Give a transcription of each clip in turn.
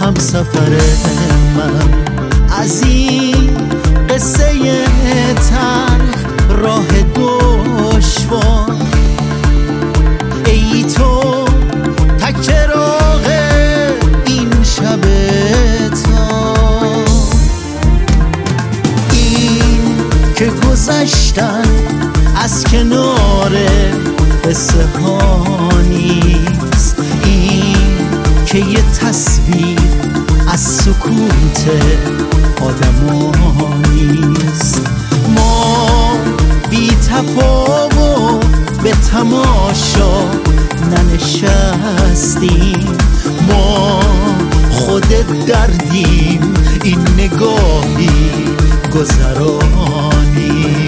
همسفر من. از این قصه تلخ راه دشوار، ای تو تک چراغ این شب تار. این که گذشتن از کنار قصه ها نیست، این که یه تصویر از سکوت آدم ها نیست. ما بی تفاوت به تماشا ننشستیم، ما خودت دردیم، این نگاهی گذرانی.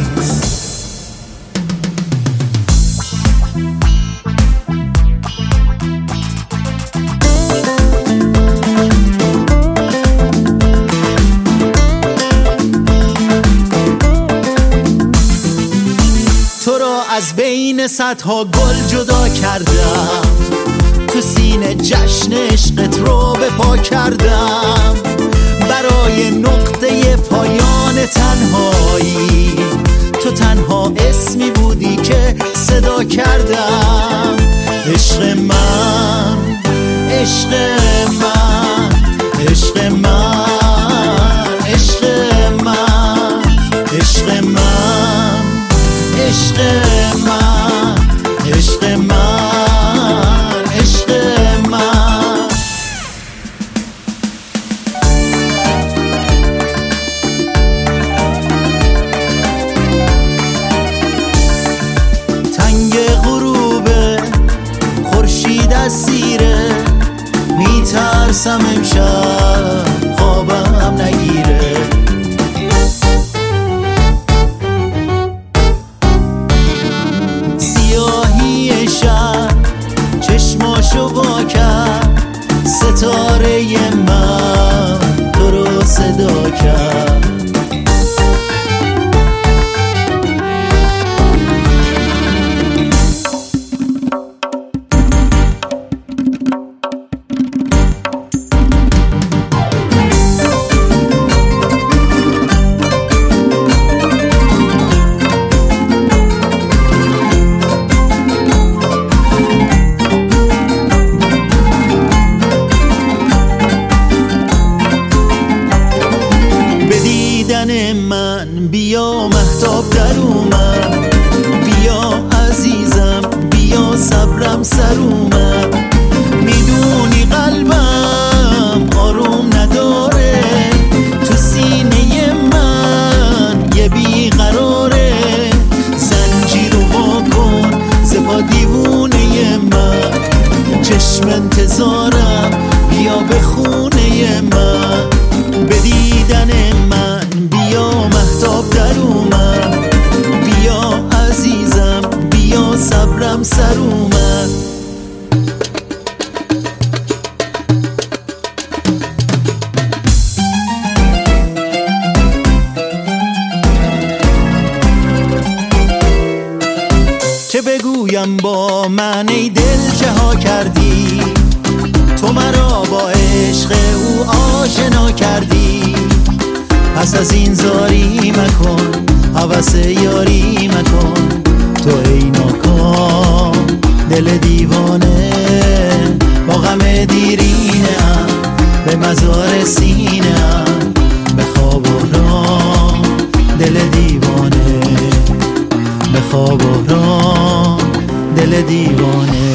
تو را از بین صدها گل جدا کردم، تو سینه جشن عشقت رو به پا کردم. برای نقطه پایان تنهایی تو تنها اسمی بودی که صدا کردم. عشق من، عشق من، عشق من، عشق من، عشق من، عشق من، عشق من، عشق من. تنگ غروبه خورشید اسیره، میترسم امشب خوابم نگیره. سیاهی شب چشماشو وا کرد، ستاره من تو رو صدا کرد. من بیا مهتاب در اومد، بیا عزیزم، بیا صبرم سر اومد. میدونی قلبم آروم نداره، تو سینه من یه بیقراره. زنجیرو وا کن ز پا دیوونه من، چشم انتظارم بیا به خونه من. به دیدن من بیا مهتاب در اومد، بیا عزیزم، بیا صبرم سر اومد. چه بگویم با من ای دل چه ها کردی، تو مرا با عشق او آشنا کردی. پس از این زاری مکن، هوس یاری مکن، تو ای ناکام دل دیوانه. با غم دیرینه ام به مزار سینه ام، به خواب و رام دل دیوانه، به خواب و رام دل دیوانه.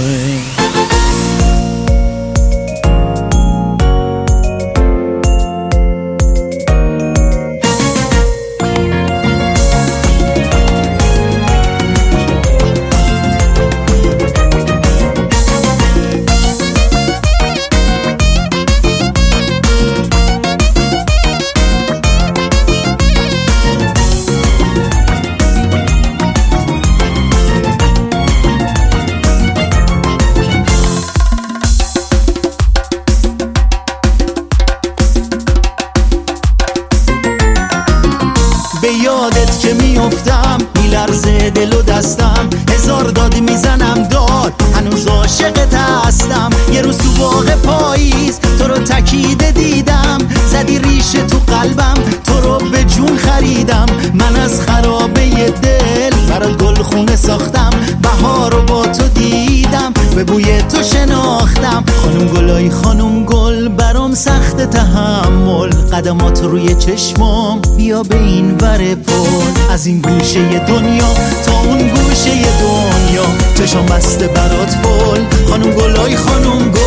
به یادت که میافتم میلرزه دل و دستم، هزار داد میزنم داد هنوز عاشقت هستم. یه روز تو باغ پاییز تو رو تکی جون خریدم، من از خرابه دل برات گل خونه ساختم. بهار رو با تو دیدم، به بوی تو شناختم. خانم گلای خانم گل برام سخت تحمل، قدمات روی چشمام بیا به این ور پل. از این گوشه دنیا تا اون گوشه دنیا چشم بسته برات پل. خانم گلای خانم گل